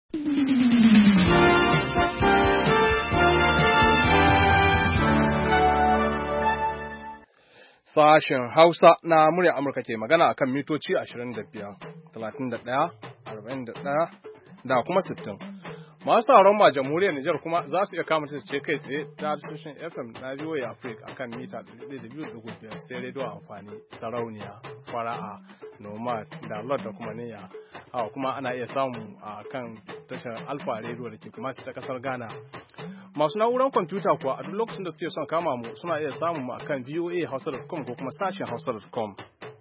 Sashen Hausa na murya Amurka ke magana akan mitoci 25, 31, 41 da kuma 60. Masu sauran ma jamhuriyar Nijar kuma za su iya kama ce kai tsaye ta tushen FM na VOA Africa akan mita 102.5 sai rediyo amfani sarauniya, fara'a, nomad, da lord da kuma niyya. Hawa kuma ana iya samu a kan tashar Alfa Radio da ke kuma ta kasar Ghana. Masu na'urar kwamfuta kuwa a duk lokacin da suke son kama mu suna iya samun mu akan voahausa.com ko kuma sashen hausa.com.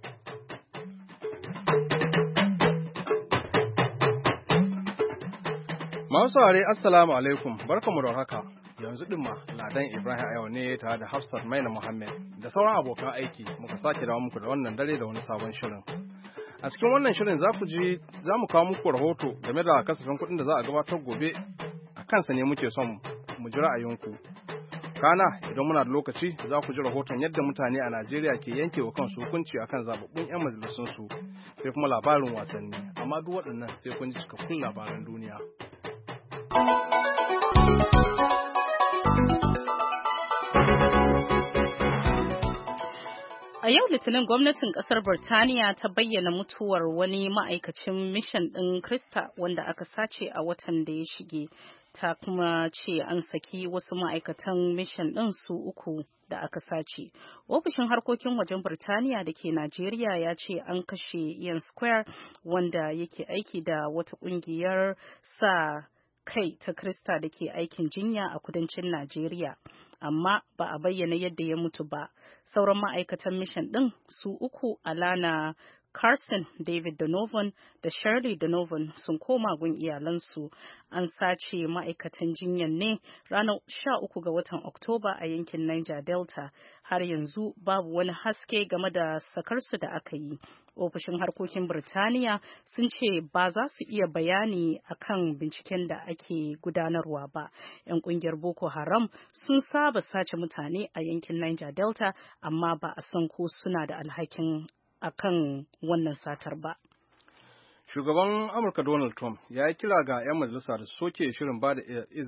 Masu saurare assalamu alaikum, barkamu da haka. Yanzu din ma Ladan Ibrahim a yau ne tare da Hafsat Maina Muhammad da sauran abokan aiki muka sake dawo muku da wannan dare da wani sabon shirin. A cikin wannan shirin za mu kawo muku rahoto game da kasafin kuɗin da za a gabatar gobe, a kansa ne muke son mu ji ra'ayinku. Kana idan muna da lokaci za ku ji rahoton yadda mutane a Najeriya ke yanke wa kansu hukunci akan zababbun 'yan majalisunsu, sai kuma labarin wasanni, amma duk waɗannan sai kun ji cikakkun labaran duniya. A yau Litinin gwamnatin kasar Birtaniya ta bayyana mutuwar wani ma'aikacin mishan ɗin Krista wanda aka sace a watan da ya shige. Ta kuma ce an saki wasu ma'aikatan mishan ɗin su 3 da aka sace. Ofishin harkokin wajen Birtaniya da ke Najeriya ya ce an kashe Ian Square wanda yake aiki da wata ƙungiyar sa kai ta Krista da ke aikin jinya a kudancin Najeriya. Amma ba a bayyana yadda ya mutu ba. Sauran ma'aikatan mishan ɗin su 3 Alana Carson, David Donovan da Shirley Donovan sun koma gun iyalansu. An sace ma'aikatan jinyan ne ranar 13 ga watan Oktoba a yankin Niger Delta. Har yanzu babu wani haske game da sakarsu da aka yi. Ofishin harkokin Birtaniya sun ce ba za su iya bayani akan binciken da ake gudanarwa ba. 'Yan kungiyar Boko Haram sun saba sace mutane a yankin Niger Delta, amma ba a san ko suna da alhakin akan wannan satar ba. Shugaban Amurka Donald Trump ya yi kira ga 'yan majalisa da soke shirin ba da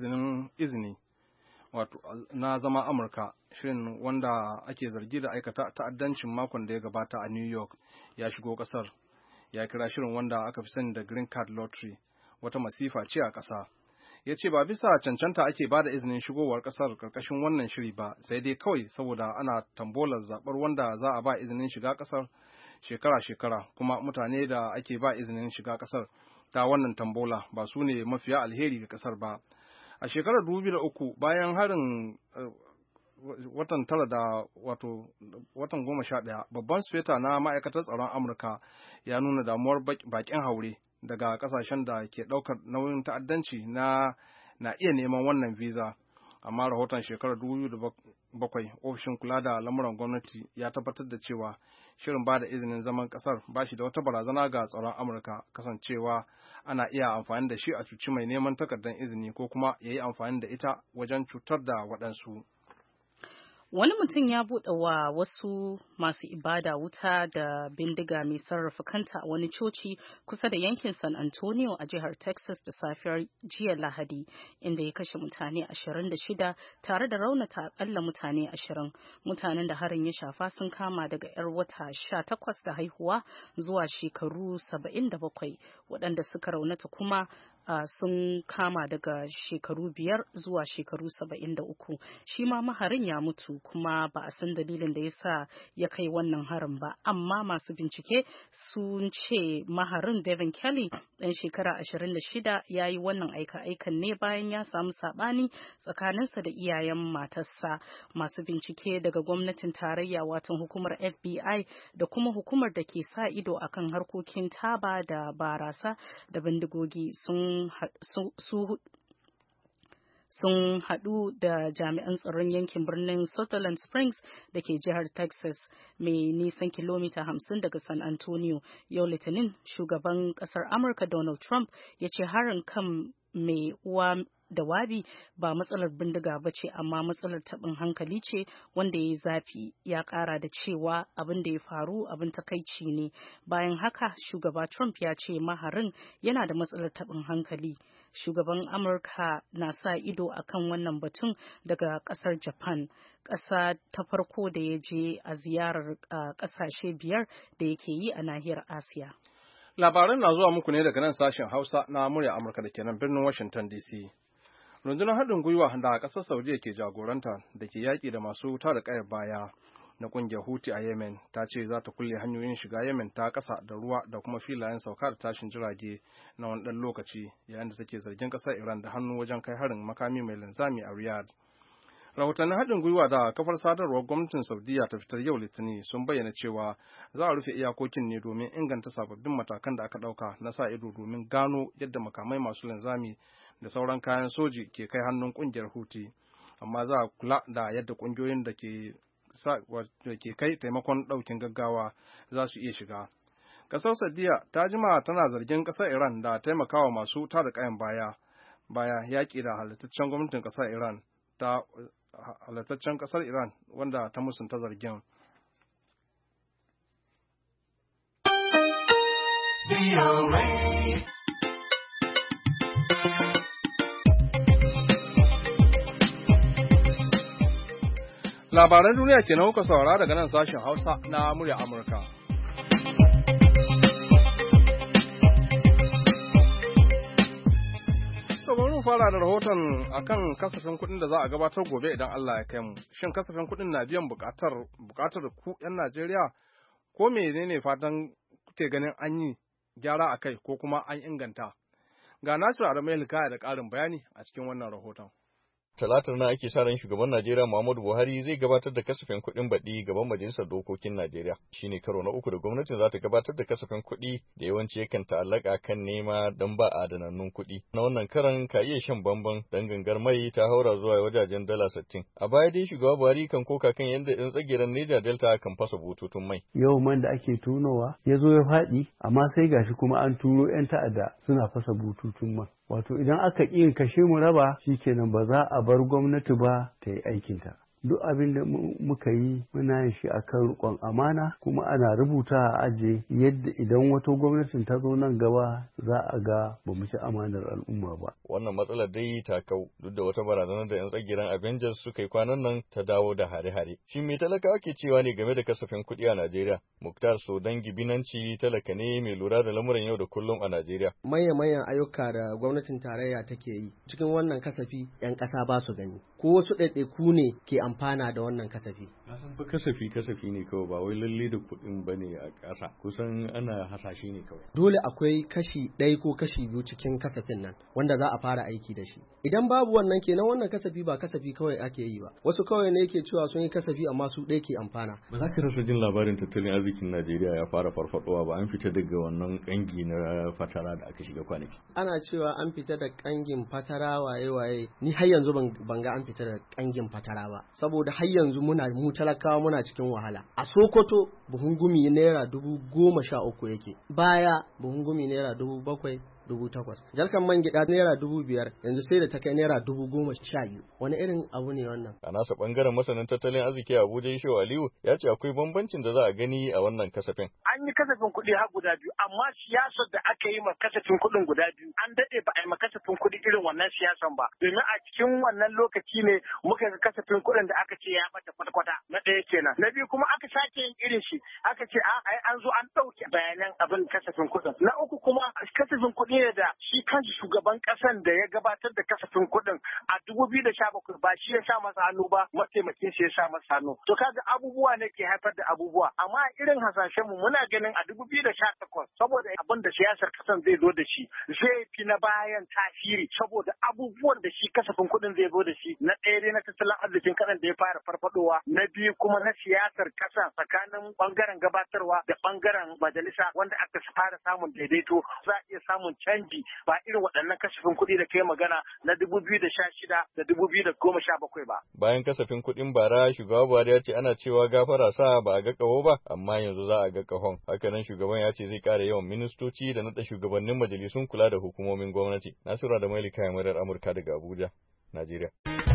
izini wato na zama Amurka, shirin wanda ake zargi da aikata ta'addancin makon da ya gabata a New York ya shigo kasar. Ya kira shirin wanda aka fi sani da Green Card Lottery wata masifa ce a ƙasa. Ya ce ba bisa cancanta ake ba da izinin shigowar ƙasar ƙarƙashin wannan shiri ba, sai dai kawai saboda ana tambolar zaɓar wanda za a ba izinin shiga ƙasar shekara-shekara, kuma mutane da ake ba izinin shiga ƙasar ta wannan tambola ba su ne mafiya alheri ga ƙasar ba. A shekarar 2003 bayan harin watan 9 da watan 11, babban sufeta na ma'aikatar tsaron Amurka ya nuna damuwar bakin haure daga kasashen da ke ɗaukar nauyin ta'addanci na iya neman wannan visa. Amma rahoton shekarar 2007 ofishin kula da lamuran gwamnati ya tabbatar da cewa shirin ba da izinin zaman kasar ba shi da wata barazana ga tsaron Amurka, kasancewa ana iya amfani da shi a cuci mai neman takardar izini ko kuma ya yi amfani da ita wajen cutar da waɗansu. Wani mutum ya buɗe wa wasu masu ibada wuta da bindiga mai sarrafa kanta a wani coci kusa da yankin San Antonio a jihar Texas da safiyar jiya Lahadi, inda ya kashe mutane 26 tare da raunata akalla mutane 20. Mutanen da harin ya shafa sun kama daga 'yar wata 18 da haihuwa zuwa shekaru 77, waɗanda suka raunata kuma sun kama daga shekaru 5 zuwa shekaru 73. Shi ma maharin ya mutu, kuma ba a san dalilin da ya sa ya kai wannan harin ba, amma masu bincike sun ce maharin Devin Kelly ɗan shekara 26 ya yi wannan aika-aikan ne bayan ya samu saɓani tsakaninsa da iyayen matarsa. Masu bincike daga gwamnatin tarayya, watan hukumar FBI da kuma hukumar da ke sa ido akan harkokin taba da barasa da bindigogi sun haɗu da jami'an tsaron yankin birnin Sutherland Springs da ke jihar Texas, mai nisan kilomita 50 daga San Antonio. Yau Litinin, shugaban ƙasar Amurka Donald Trump ya ce harin kan mai uwa Wabi ba matsalar bindiga ba ce amma matsalar taɓin hankali ce wanda ya yi zafi. Ya ƙara da cewa abin da ya faru abin takaici ne. Bayan haka shugaba Trump ya ce maharin yana da matsalar taɓin hankali. Shugaban Amurka na sa ido akan wannan batun daga ƙasar Japan, ƙasa ta farko da ya je a ziyarar ƙasashe 5 da yake yi a nahiyar Asiya. Labaran na zuwa muku ne daga nan sashen Hausa na murya Amurka da ke nan birnin Washington DC. Rundunar haɗin gwiwa da ƙasar Saudiya ke jagoranta da ke yaƙi da masu tada ƙayar baya na ƙungiyar Houthi a Yemen ta ce za ta kulle hanyoyin shiga Yemen ta ƙasa da ruwa da kuma filayen sauka da tashin jirage na wani ɗan lokaci yayin da take zargin ƙasar Iran da hannu wajen kai harin makami mai linzami a Riyadh. Rahotannin haɗin gwiwa da kafar sadarwar gwamnatin Saudiya ta fitar yau Litinin sun bayyana cewa za a rufe iyakokin ne domin inganta sababbin matakan da aka ɗauka na sa ido domin gano yadda makamai masu linzami da sauran kayan soji ke kai hannun ƙungiyar Houthi, amma za a kula da yadda ƙungiyoyin da ke kai taimakon ɗaukin gaggawa za su iya shiga. Ƙasar Saudiya ta jima tana zargin ƙasar Iran da taimakawa masu tada ƙayan baya yaƙi da halittaccen gwamnatin ƙasar Iran ta halittaccen ƙasar Iran wanda ta musunta zargin. Labaran duniya kenan kuka saurara daga nan sashen Hausa na murya Amurka. Bari mu fara da rahoton akan kasafin kuɗin da za a gabatar gobe idan Allah ya kai mu. Shin kasafin kuɗin na biyan buƙatar ku 'yan Najeriya ko menene fatan kuke ganin an yi gyara a kai ko kuma an inganta? Ga Nasiru Adamu Hikaya da ƙarin bayani a cikin wannan rahoton. Talatar na ake sa ran shugaban Najeriya Muhammadu Buhari zai gabatar da kasafin kuɗin baɗi gaban Majalisar Dokokin Najeriya. Shi ne karo na uku da gwamnatin za ta gabatar da kasafin kuɗi da yawanci yakan ta'allaka kan nema don ba adanannun kuɗi. Na wannan karan ka iya shan bamban dan gangar mai ta haura zuwa wajajen dala 60. A baya dai shugaba Buhari kan koka kan yadda ɗan tsagiran Niger Delta kan fasa bututun mai. Yau man da ake tonowa ya zo ya faɗi amma sai gashi kuma an turo 'yan ta'adda suna fasa bututun man. Wato idan aka ƙi kashe mu raba shikenan ba za a bar gwamnati ba ta yi aikinta. Duk abin da muka yi muna yin shi akan riƙon amana kuma ana rubuta a aje yadda idan wata gwamnatin ta zo nan gaba za a ga ba mu ci amanar al'umma ba. Wannan matsalar dai ta kau duk da wata barazanar da 'yan tsagiran Avengers suka yi kwanan nan ta dawo da hare-hare. Shi mai talakawa ke cewa ne game da kasafin kuɗi a Najeriya? Muktar Sodangi Binanci talaka ne mai lura da lamuran yau da kullum a Najeriya. Manyan ayyuka da gwamnatin tarayya take yi cikin wannan kasafi 'yan ƙasa ba su gani. Ko wasu ɗaiɗaiku ne ke amfana da wannan kasafi. Kasafi ne kawai ba wai lalle da kuɗin ba ne a ƙasa kusan ana hasashe ne kawai. Dole akwai kashi ɗaya ko kashi biyu cikin kasafin nan wanda za a fara aiki da shi. Idan babu wannan kenan wannan kasafi ba kasafi kawai ake yi ba. Wasu kawai ne ke cewa sun yi kasafi amma su ɗaya ke amfana. Ba za ka rasa jin labarin tattalin arzikin Najeriya ya fara farfadowa ba, an fita daga wannan ƙangi na fatara da aka shiga kwanaki. Ana cewa an fita da ƙangin fatara waye ni har yanzu ban ga an fita da ƙangin fatara ba saboda har yanzu mu talakawa muna cikin wahala. A Sokoto buhun gumi naira 13,000 yake. Baya buhun gumi naira 7,000 8,000. Jarkan man gida naira 5,000 yanzu sai da ta kai naira 12,000. Wani irin abu ne wannan? A nasa bangaren masanin tattalin arziki Abuja Isho Aliyu ya ce akwai bambancin da za a gani a wannan kasafin. An yi kasafin kuɗi har guda biyu amma siyasar da aka yi ma kasafin kuɗin guda biyu an daɗe ba a yi ma kasafin kuɗi irin wannan siyasan ba. Domin a cikin wannan lokaci ne muka ga kasafin kuɗin da aka ce ya bata kwata-kwata. Na ɗaya kenan. Na biyu kuma aka sake yin irin shi aka ce an zo an ɗauke bayanan abin kasafin kuɗin. Na uku kuma kasafin kuɗi ne da shi kanshi shugaban kasan da ya gabatar da kasafin kuɗin a 2017 ba shi ya sa masa hannu ba mataimakin shi ya sa masa hannu to kaga abubuwa ne ke haifar da abubuwa amma irin hasashen mu muna ganin a 2018 saboda abin da siyasar kasan zai zo da shi zai fi na bayan tasiri saboda abubuwan da shi kasafin kuɗin zai zo da shi na ɗaya dai na tattalin arzikin kasan da ya fara farfadowa na biyu kuma na siyasar kasa tsakanin bangaren gabatarwa da bangaren majalisa wanda aka fara samun daidaito za a iya samun canji ba irin waɗannan kasafin kuɗi da kai magana na 2016 da 2017 ba. Bayan kasafin kuɗin bara shugaba Buhari ya ce ana cewa gafara sa ba a ga ƙaho ba amma yanzu za a ga ƙahon. Hakanan shugaban ya ce zai ƙara yawan ministoci da naɗa shugabannin majalisun kula da hukumomin gwamnati. Nasiru da Mailika Murar Amurka daga Abuja, Najeriya.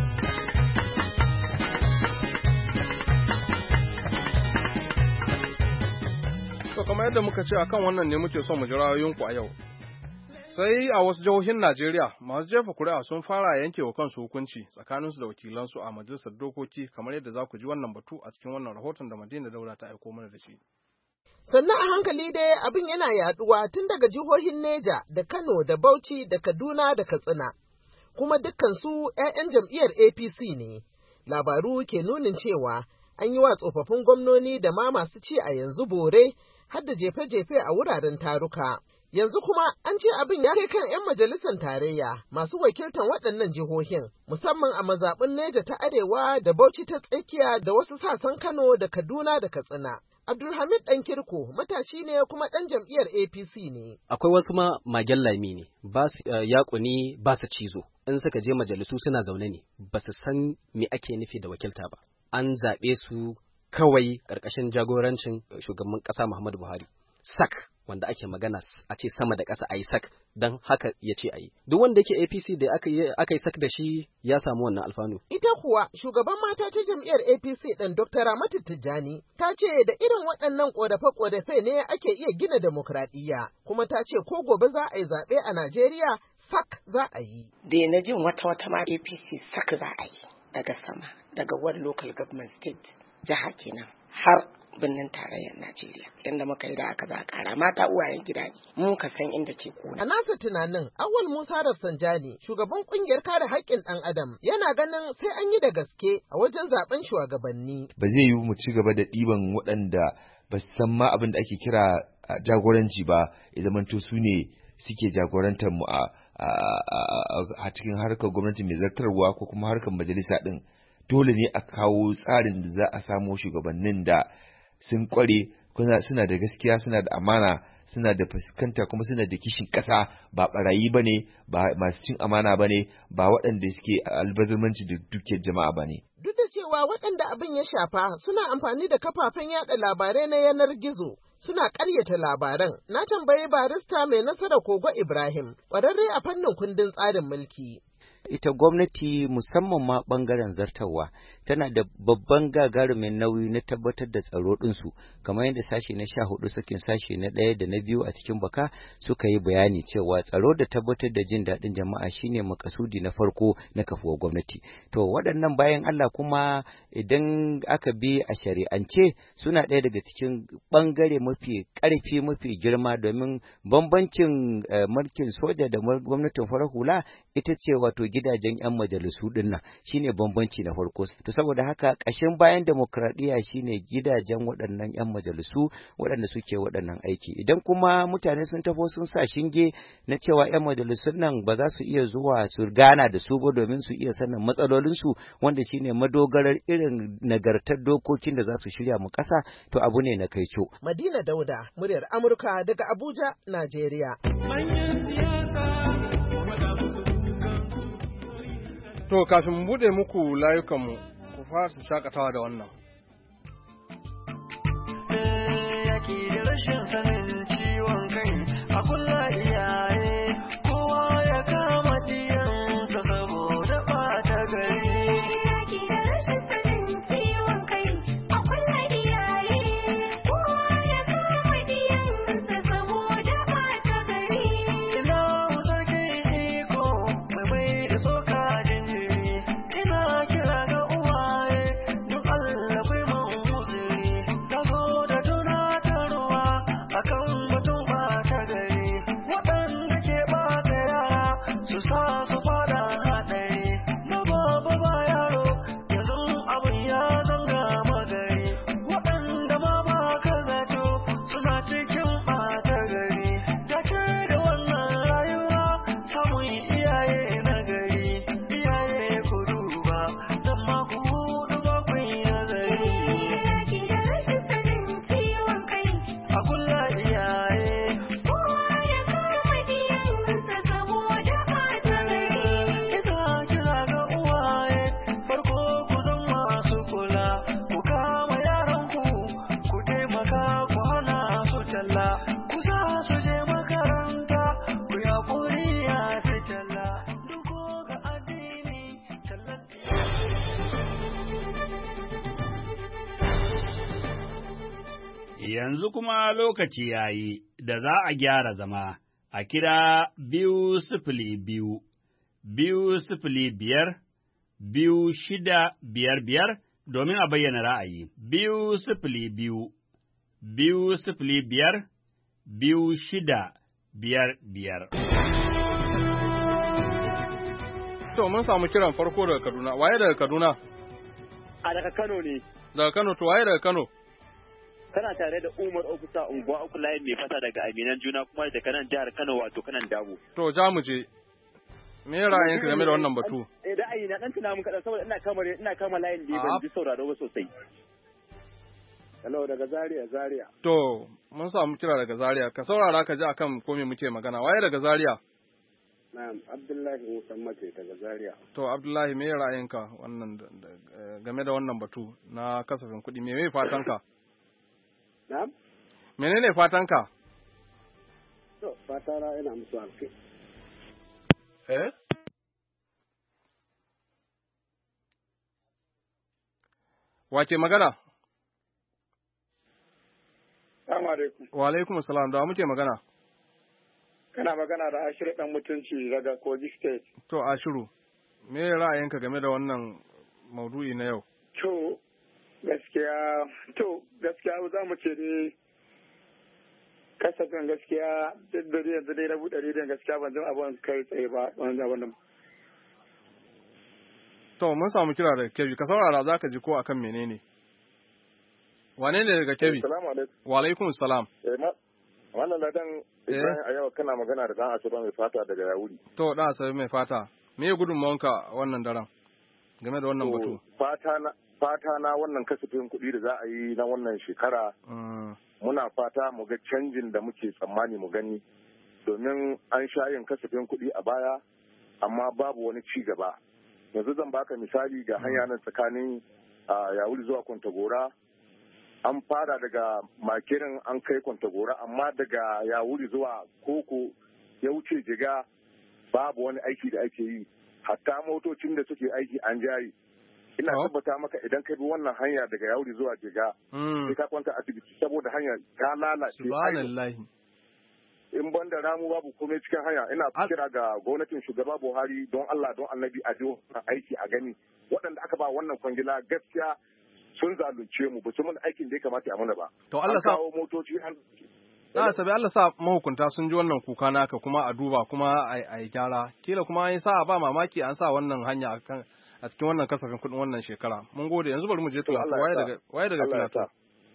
To kamar yadda muka ce akan wannan ne muke son mu ji ra'ayoyinku a yau. Sai a wasu jihohin Najeriya masu jefa kuri'a sun fara yanke wa kansu hukunci tsakaninsu da wakilansu a majalisar dokoki kamar yadda za ku ji wannan batu a cikin wannan rahoton da Madina Daura ta aiko mana da shi. Sannan a hankali dai abin yana yaduwa tun daga jihohin Neja da Kano da Bauchi da Kaduna da Katsina, kuma dukkansu 'ya'yan jam'iyyar APC ne. Labaru ke nunin cewa an yi wa tsofaffin gwamnoni da ma masu ci a yanzu bore har da jefe-jefe a wuraren taruka. Yanzu kuma an ce abin ya kai kan 'yan majalisar tarayya masu wakiltan waɗannan jihohin, musamman a mazaɓin Neja ta Arewa da Bauchi ta Tsakiya da wasu sassan Kano da Kaduna da Katsina. Abdulhamid ɗan Kirko matashi ne kuma ɗan jam'iyyar APC ne. Akwai wasu ma magen lami ne, ba su yaƙuni ba su cizo. In suka je majalisu suna zaune ne, ba su san me ake nufi da wakilta ba. An zaɓe su kawai ƙarƙashin jagorancin shugaban ƙasa Muhammadu Buhari. Sak wanda ake magana a ce sama da ƙasa a yi sak don haka ya ce a yi. Duk wanda yake APC da aka yi sak da shi ya samu wannan alfanu. Ita kuwa shugaban mata ta jam'iyyar APC ɗin Dr. Ramatu Tijjani ta ce da irin waɗannan ƙorafe-ƙorafe ne ake iya gina demokradiyya, kuma ta ce ko gobe za a yi zaɓe a Najeriya sak za a yi. Da na jin wata ma APC sak za a yi daga sama, daga wani local government state jiha kenan har birnin tarayyar Najeriya. Yanda muka yi da aka za a kara mata uwayen gida ne. Mun ka san inda ke kuna. A nasa tunanin Awwal Musa Rafsanjani, shugaban kungiyar kare haƙƙin ɗan Adam, yana ganin sai an yi da gaske a wajen zaben shugabanni. Ba zai yiwu mu ci gaba da ɗiban waɗanda ba su san ma abin da ake kira jagoranci ba, ya zamanto su ne suke jagorantar mu a cikin harkar gwamnati mai zartarwa ko kuma harkar majalisa ɗin. Dole ne a kawo tsarin da za a samo shugabannin da sun kware, suna da gaskiya, suna da amana, suna da fuskanta, kuma suna da kishin ƙasa, ba barayi ba ne, ba masu cin amana ba ne, ba waɗanda suke albazamanci da dukiyar jama'a ba ne. Duk da cewa waɗanda abin ya shafa suna amfani da kafafen yaɗa labarai na yanar gizo, suna ƙaryata labaran, na tambayi barista mai Nasara Kogo Ibrahim, ƙwararre a fannin kundin tsarin mulki. Ita gwamnati musamman ma ɓangaren zartarwa tana da babban gagarumin nauyi na tabbatar da tsaro ɗinsu, kamar yadda sashe na 14 sakin sashe na 1 da na 2 a cikin baka suka yi bayani cewa tsaro da tabbatar da jin daɗin jama'a shine makasudi na farko na kafuwar gwamnati. To waɗannan bayan Allah kuma idan aka bi a shari'ance suna ɗaya daga cikin ɓangare mafi ƙarfi mafi girma, domin bambancin mulkin soja da gwamnatin farar hula ita ce wato gidajen 'yan majalisu ɗin nan shine bambanci na farko. To saboda haka ƙashin bayan demokradiyya shine gidajen waɗannan 'yan majalisu waɗanda suke waɗannan aiki. Idan kuma mutane sun tafo sun sa shinge na cewa 'yan majalisun nan ba za su iya zuwa su gana da su ba domin su iya sanin matsalolinsu, wanda shine madogarar irin nagartar dokokin da za su shirya mu ƙasa, to abu ne na kaico. Madina Dauda, muryar Amurka daga Abuja, Najeriya. To kafin mu buɗe muku layukanmu, ku fara su shakatawa da wannan. Yaki da rashin sanin ciwon kai a kulla iyaye, kowa ya kama diyansa saboda ɓata gari. Yaki da rashin sanin ciwon kai a kulla iyaye, kowa ya kama diyansa saboda ɓata gari. Ina sarkin iko mai da tsoka jinjiri, ina kira ga uwaye don Allah bai man uzuri, ta zo da tunatarwa akan batun ɓata yanzu kuma lokaci ya yi da za a gyara zama a kira 202 205 2655 domin a bayyana ra'ayi. 202 205 2655. To mun samu kiran farko daga Kaduna. Waye daga Kaduna? A daga Kano ne. Daga Kano, to waye daga Kano? Kana tare da Umar Okusa unguwa uku layin mai fata daga Aminan Juna kuma daga nan jihar Kano wato kanan Dabo. To ja mu je. Me ra'ayinka game da wannan batu? Ra'ayi na dan tuna mun kadan saboda ina kama layin da ban ji sauraro ba sosai. Hello daga Zaria. To mun samu kira daga Zaria. Ka saurara ka ji akan ko me muke magana. Waye daga Zaria? Na'am, Abdullahi Muhammad daga Zaria. To Abdullahi me ra'ayinka wannan game da wannan batu na kasafin kuɗi? Me fatanka? Na'am. Menene fatanka? To fatara ina musu alkai. Wace magana? Assalamu alaikum. Wa alaikum assalam, da muke magana? Kana magana da Ashiru dan mutunci daga Kogi State. To Ashiru, me ra'ayinka game da wannan maudu'i na yau? To gaskiya za mu ce ne kasafin gaskiya duk da yanzu dai na buɗe rediyon gaskiya ban zama abin kai tsaye ba wani abin. To mun samu kira daga Kebbi, ka saurara za ka ji ko akan menene? Wane ne daga Kebbi? Assalamu alaikum. Wa alaikum salam. Wannan ladan Ibrahim a yau kana magana da dan Asabe mai fata daga Yawuri. To dan Asabe mai fata, me gudunmawanka wannan daren game da wannan batu? Fata na wannan kasafin kuɗi da za a yi na wannan shekara. Muna fata mu ga canjin da muke tsammani mu gani domin an sha yin kasafin kuɗi a baya amma babu wani ci gaba. Yanzu zan baka misali ga hanya nan tsakanin Yawuri zuwa Kwantagora. An fara daga makirin an kai Kwantagora amma daga Yawuri zuwa Koko ya wuce Jiga babu wani aiki da ake yi. Hatta motocin da suke aiki an jari. Ina tabbata maka idan ka bi wannan hanya daga Yawuri zuwa Jiga sai ka kwanta asibiti saboda hanya ta lalace. Subhanallahi. In ban da ramu babu komai cikin hanya ina kira ga gwamnatin shugaba Buhari don Allah don Annabi a jiho aiki a gani waɗanda aka ba wannan kwangila gaskiya sun zalunce mu ba su mun aikin da ya kamata a mana ba. To Allah sa motoci an sabi Allah sa mahukunta sun ji wannan kuka naka kuma a duba kuma a yi gyara. Kila kuma an yi sa ba mamaki an sa wannan hanya a cikin wannan kasafin kuɗin wannan shekara. Mun gode yanzu bari mu je Filato. Waye daga Filato?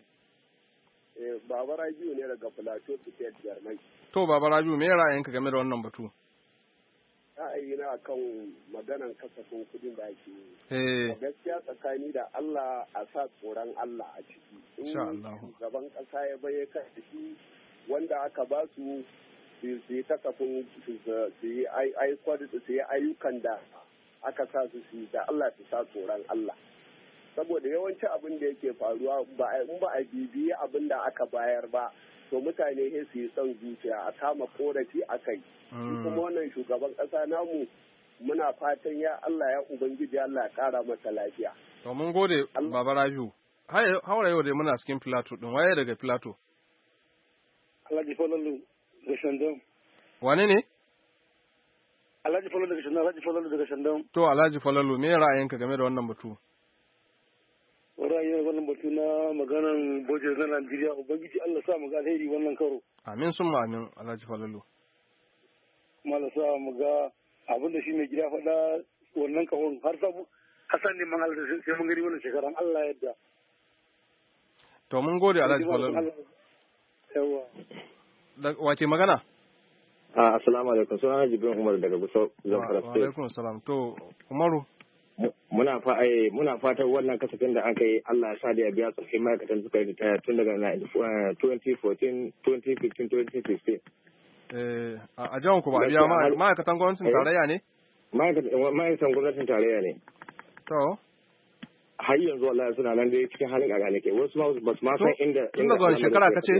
Baba Rabiu ne daga Filato State Jarmai. To Baba Rabiu me ra'ayinka game da wannan batu? Ra'ayina kan maganan kasafin kuɗin da ake yi. Gaskiya tsakani da Allah a sa tsoron Allah a ciki. In shugaban ƙasa ya baye kan shi wanda aka ba su yi kasafin su yi ayyukan da aka sa su da Allah su sa tsoron Allah. Saboda yawanci abin da yake faruwa in ba a bibiyi abin da aka bayar ba to mutane sai su yi son zuciya a kama korafi a kai. Kuma wannan shugaban ƙasa namu muna fatan ya Allah ya Ubangiji Allah ya ƙara masa lafiya. To mun gode Baba Rabiu. Haura yau dai muna cikin Filato ɗin waye daga Filato? Alhaji Falalu daga Shandam. Wane ne? Alhaji Falalu daga Shandam. To Alhaji Falalu me ra'ayinka game da wannan batu? Ra'ayin wannan batu na maganan boje na Najeriya Ubangiji Allah sa mu ga alheri wannan karo. Amin sun amin Alhaji Falalu. Kuma Allah sa mu ga abin da shi mai gida faɗa wannan kahon har sabu Hassan ne man Allah sai mun gani wannan shekaran Allah yadda. To mun gode Alhaji Falalu. Yawa. Wace magana? Assalamu alaikum sunana Jibrin Umar daga Gusau Zamfara State. Wa alaikum salam. To Umaru muna fatan wannan kasafin da aka yi Allah ya sa da ya biya tsofaffin ma'aikatan suka yi ritaya tun daga 2014, 2015, 2016. A jihar ku ba biya ma'aikatan gwamnatin tarayya ne? Ma'aikatan gwamnatin tarayya ne. To. Har yanzu wallahi suna nan dai cikin halin gagane ke wasu ba su ma san inda. Tun daga wani shekara ka ce?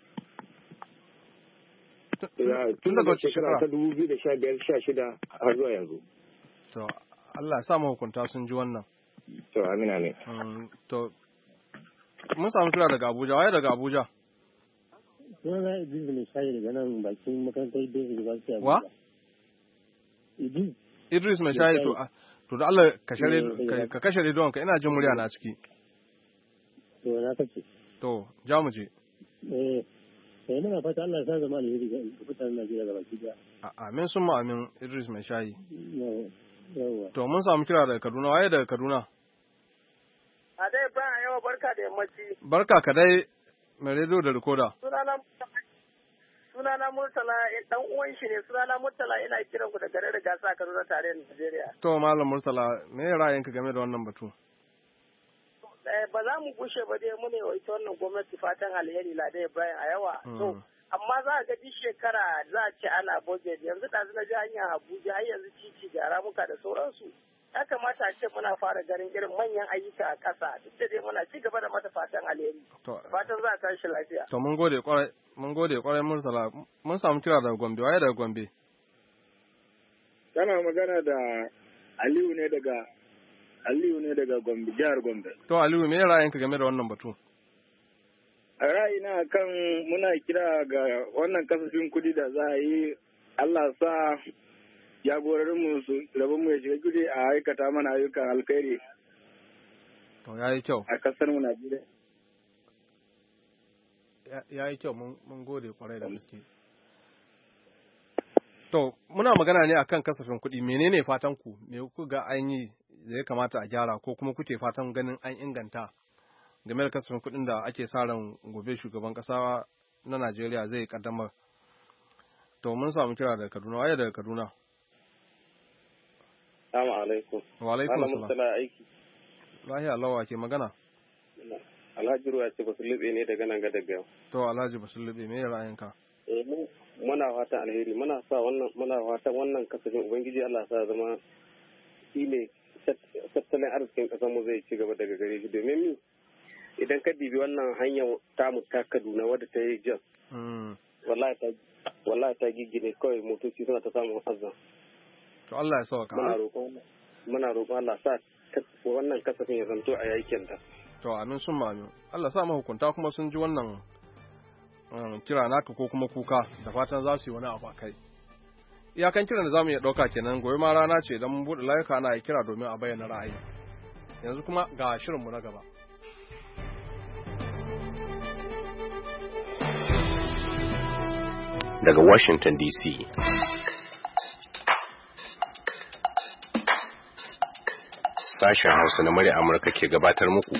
Tun daga shekara ta 2015-16 har zuwa yanzu. To Allah ya sa mahukunta sun ji wannan. To amina ne. To mun samu kira daga Abuja, waye daga Abuja? Sunana Idris mai shayi daga nan bakin makarantar Idris University. Wa? Idris mai shayi to da Allah ka kashe rediyon ka ina jin murya na ciki. To na kace. To ja mu je. Sai muna fata Allah ya sa zama alheri ga mutanen Najeriya gaba ki daya. Amin sun ma amin Idris mai shayi. Yawa. To mun samu kira daga Kaduna, waye daga Kaduna? A dai ba yawa barka da yammaci. Barka ka dai mai rediyo da rikoda. Sunana Murtala dan uwan shi ne sunana Murtala ina kiran ku da gare da gasa Kaduna tarayyar Najeriya. To Malam Murtala me ra'ayinka game da wannan batu? Ba za mu gushe ba dai mune wa ita wannan gwamnati fatan alheri la dai bayan a yawa. To amma za a ga duk shekara za a ce ana budget yanzu ɗazu na ji hanyar Abuja har yanzu titi ga ramuka da sauransu. Ya kamata a ce muna fara ganin irin manyan ayyuka a ƙasa duk da dai muna ci gaba da mata fatan alheri. Fatan za a tashi lafiya. To mun gode kwarai Murtala mun samu kira daga Gombe waye daga Gombe. Kana magana da Aliyu ne daga Gombe jihar Gombe. To Aliyu me ra'ayinka game da wannan batu? A ra'ayina kan muna kira ga wannan kasafin kuɗi da za a yi Allah sa jagororinmu su rabon mu ya shiga gudi a aikata mana ayyukan alkhairi. To yayi kyau. A kasar mu Najeriya. Yayi kyau mun gode kwarai da gaske. To muna magana ne akan kasafin kuɗi menene fatan ku me kuka ga an yi da ya kamata a gyara ko kuma kuke fatan ganin an inganta game da kasafin kuɗin da ake sa ran gobe shugaban ƙasa na Najeriya zai kaddamar. To mun samu kira daga Kaduna waye daga Kaduna. Assalamu alaikum. Wa alaikum assalam. Mustala aiki. Lahiya Allah ke magana. Alhaji Ruwa ce Basulube ne daga nan ga daga yau. To Alhaji Basulube me ra'ayinka? Muna fatan alheri muna fatan wannan kasafin ubangiji Allah sa zama shine tattalin arzikin kasar mu zai ci gaba daga gare shi domin mi idan ka dibi wannan hanyar tamu ta Kaduna wadda ta yi jas wallahi ta gigine kawai motoci suna ta samun azan. To Allah ya sauka. Muna roƙon Allah sa wannan kasafin ya zanto a yakin ta. To amin sun amin. Allah sa mahukunta kuma sun ji wannan kira naka ko kuma kuka da fatan za su yi wani abu a kai. Iyakan kiran da za mu iya ɗauka kenan gobe ma rana ce don mun buɗe layuka ana kira domin a bayyana ra'ayi. Yanzu kuma ga shirinmu na gaba. Daga Washington DC. Sashen Hausa na murya Amurka ke gabatar muku.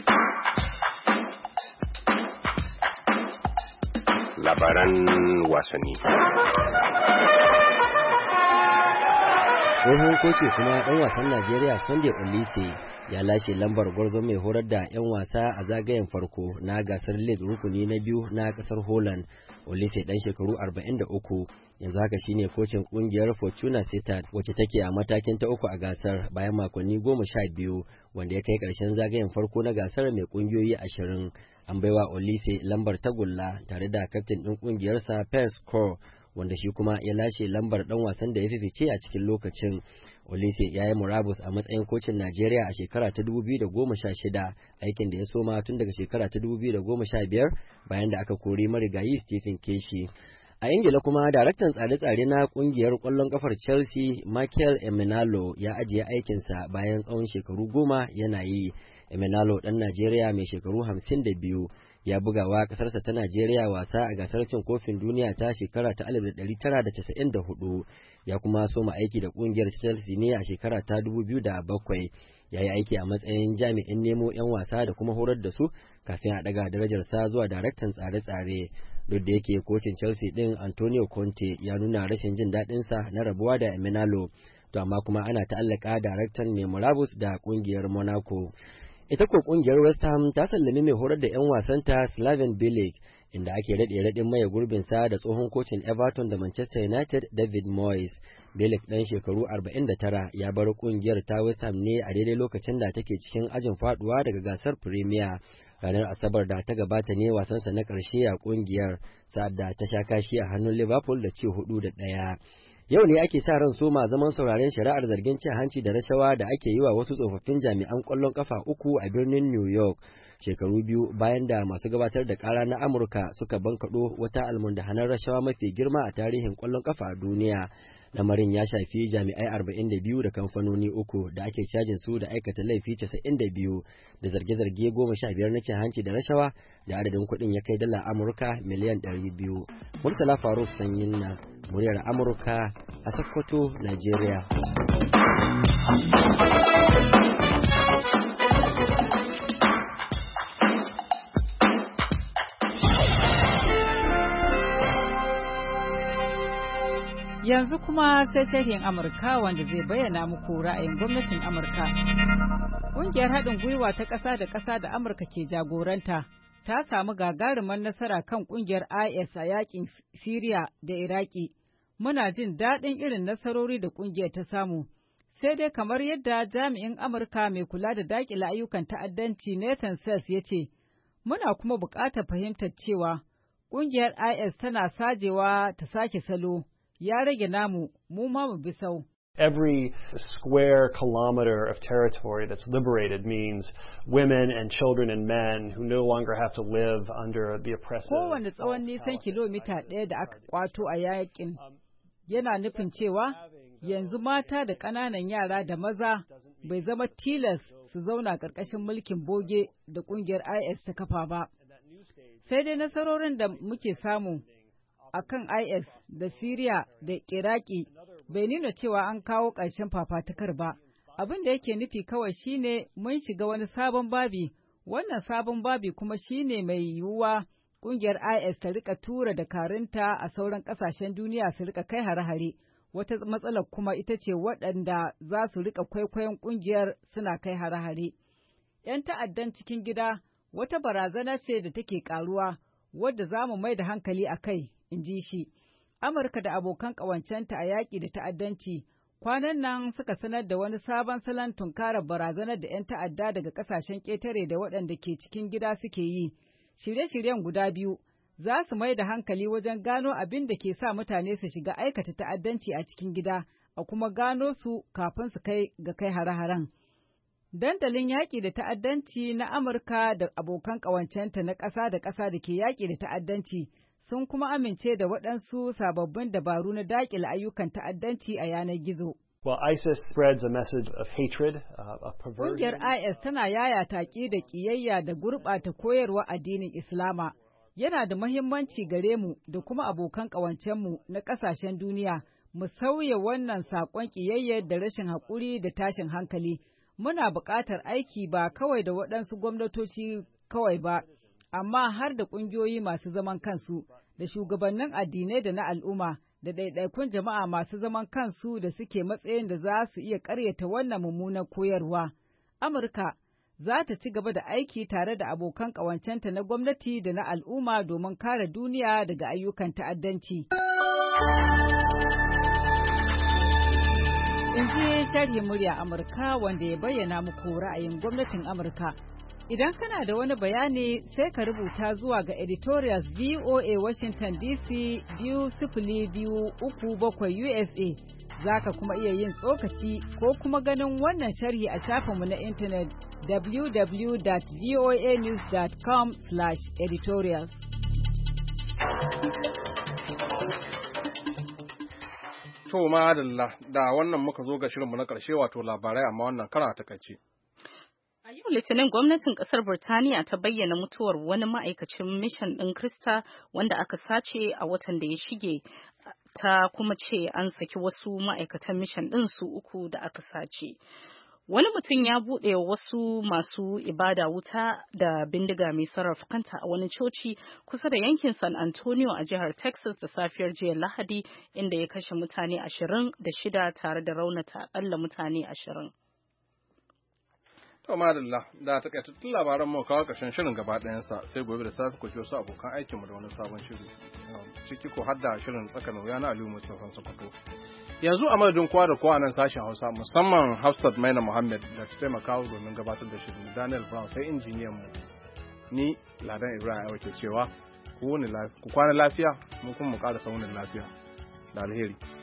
Labaran wasanni. Tsohon koci kuma ɗan wasan Najeriya Sunday Olise ya lashe lambar gwarzo mai horar da 'yan wasa a zagayen farko na gasar League rukuni na biyu na ƙasar Holland. Olise ɗan shekaru 43 yanzu haka shine kocin ƙungiyar Fortuna Sittard wacce take a matakin ta uku a gasar bayan makonni 12 wanda ya kai ƙarshen zagayen farko na gasar mai ƙungiyoyi 20. An baiwa Olise lambar tagulla tare da kaftin ɗin ƙungiyarsa Pers Core wanda shi kuma ya lashe lambar dan wasan da ya fifice a cikin lokacin. Olise ya yi murabus a matsayin kocin Najeriya a shekara ta 2016 aikin da ya soma tun daga shekara ta 2015 bayan da aka kori marigayi Stephen Keshi. A Ingila kuma daraktan tsare-tsare na kungiyar kwallon kafar Chelsea Michael Emenalo ya ajiye aikinsa bayan tsawon shekaru 10 yana yi. Emenalo dan Najeriya mai shekaru 52 ya bugawa kasarsa ta Najeriya wasa a gasar cin kofin duniya ta shekara ta 1994 ya kuma soma aiki da kungiyar Chelsea ne a shekara ta 2007. Ya yi aiki a matsayin jami'in nemo 'yan wasa da kuma horar da su kafin a daga darajarsa zuwa daraktan tsare-tsare. Duk da yake kocin Chelsea din Antonio Conte ya nuna rashin jin daɗinsa na rabuwa da Emenalo, to amma kuma ana ta'allaka daraktan mai murabus da kungiyar Monaco. Ita ko kungiyar West Ham ta sallami mai horar da 'yan wasanta Slaven Bilic inda ake raɗe-raɗin maye gurbinsa da tsohon kocin Everton da Manchester United David Moyes. Bilic ɗan shekaru 49 ya bar kungiyar ta West Ham ne a daidai lokacin da take cikin ajin faduwa daga gasar Premier. Ranar Asabar da ta gabata ne wasansa na ƙarshe a kungiyar sa'ad da ta sha kashi a hannun Liverpool da ci 4-1. Yau ne ake sa ran soma zaman sauraren shari'ar zargin cin hanci da rashawa da ake yi wa wasu tsofaffin jami'an ƙwallon ƙafa 3 a birnin New York. shekaru biyu bayan da masu gabatar da ƙara na Amurka suka bankaɗo wata almundahanar rashawa mafi girma a tarihin ƙwallon ƙafa a duniya. Lamarin ya shafi jami'ai 42 da kamfanoni 3 da ake cajin su da aikata laifi 92 da zarge-zarge 15 na cin hanci da rashawa da adadin kuɗin ya kai dala Amurka miliyan 200. Murtala Faruk Sanyin na muryar Amurka a Sokoto, Najeriya. Yanzu kuma sai sharhin Amurka wanda zai bayyana muku ra'ayin gwamnatin Amurka. Ƙungiyar haɗin gwiwa ta ƙasa da ƙasa da Amurka ke jagoranta ta samu gagarumar nasara kan ƙungiyar IS a yaƙin Siriya da Iraki. Muna jin daɗin irin nasarori da ƙungiyar ta samu. Sai dai kamar yadda jami'in Amurka mai kula da daƙile ayyukan ta'addanci Nathan Sells ya ce, muna kuma buƙatar fahimtar cewa ƙungiyar IS tana sajewa ta sake salo. Ya rage namu, mu ma mu bi sau. Every square kilometer of territory that's liberated means women and children and men who no longer have to live under the oppressive. Kowane tsawon nisan kilomita ɗaya da aka kwato a yakin yana nufin cewa yanzu mata da ƙananan yara da maza bai zama tilas su zauna ƙarƙashin mulkin boge da ƙungiyar IS ta kafa ba. Sai dai nasarorin da muke samu a kan IS da Siriya da Iraki bai nuna cewa an kawo ƙarshen fafatukar ba. Abin da yake nufi kawai shine mun shiga wani sabon babi, wannan sabon babi kuma shine mai yiwuwa ƙungiyar IS ta rika tura dakarunta a sauran ƙasashen duniya su rika kai hare-hare. Wata matsalar kuma ita ce waɗanda za su rika kwaikwayon ƙungiyar suna kai hare-hare. 'Yan ta'addan cikin gida wata barazana ce da take ƙaruwa wadda za mu mai da hankali a kai. In ji shi, Amurka da abokan ƙawancenta a yaƙi da ta'addanci kwanan nan suka sanar da wani sabon salon tunkarar barazanar da 'yan ta'adda daga ƙasashen ƙetare da waɗanda ke cikin gida suke yi. Shirye-shiryen guda biyu za su mai da hankali wajen gano abin da ke sa mutane su shiga aikata ta'addanci a cikin gida, a kuma gano su kafin su kai ga kai hare-haren. Dandalin yaƙi da ta'addanci na Amurka da abokan ƙawancenta na ƙasa da ƙasa da ke yaƙi da ta'addanci sun kuma amince da waɗansu sababbin dabaru na daƙile ayyukan ta'addanci a yanar gizo. Well, ISIS spreads a message of hatred, of perversion. Ƙungiyar IS tana yayata ƙi da ƙiyayya da gurɓata koyarwa addinin Islama. Yana da muhimmanci gare mu da kuma abokan ƙawancenmu na ƙasashen duniya mu sauya wannan saƙon ƙiyayyar da rashin haƙuri da tashin hankali. Muna buƙatar aiki ba kawai da waɗansu gwamnatoci kawai ba, amma har da ƙungiyoyi masu zaman kansu, da shugabannin addinai da na al'umma, da ɗaiɗaikun jama'a masu zaman kansu da suke matsayin da za su iya ƙaryata wannan mummunar koyarwa. Amurka za ta ci gaba da aiki tare da abokan ƙawancenta na gwamnati da na al'umma domin kare duniya daga ayyukan ta'addanci. In ji sharhin murya Amurka wanda ya bayyana muku ra'ayin gwamnatin Amurka. Idan kana da wani bayani sai ka rubuta zuwa ga editorials VOA Washington DC 20237 USA. Za ka kuma iya yin tsokaci ko kuma ganin wannan sharhi a shafinmu na intanet www.voanews.com/editorials. To madalla da wannan muka zo ga shirinmu na ƙarshe wato labarai amma wannan kara ta kace. A yau Litinin gwamnatin ƙasar Burtaniya ta bayyana mutuwar wani ma'aikacin mishan ɗin Krista wanda aka sace a watan da ya shige, ta kuma ce an saki wasu ma'aikatan mishan ɗin su 3 da aka sace. Wani mutum ya buɗe wasu masu ibada wuta da bindiga mai sarrafa kanta a wani coci kusa da yankin San Antonio a jihar Texas da safiyar jiya Lahadi, inda ya kashe mutane 26 tare da raunata akalla mutane 20. To madalla da takaitattun labaran mu kawo ƙarshen shirin gaba ɗayansa sai gobe da safe ku ji su abokan aikinmu da wani sabon shiri ciki ko hadda shirin tsaka mai wuya na Aliyu Mustapha Sokoto. Yanzu a madadin kowa da kowa nan sashen Hausa musamman Hafsat Maina Muhammad da ta taimaka domin gabatar da shirin, Daniel Brown sai injiniyan mu ni Ladan Ibrahim ke cewa ku kwana lafiya mu kuma mu ƙara saunin lafiya da alheri.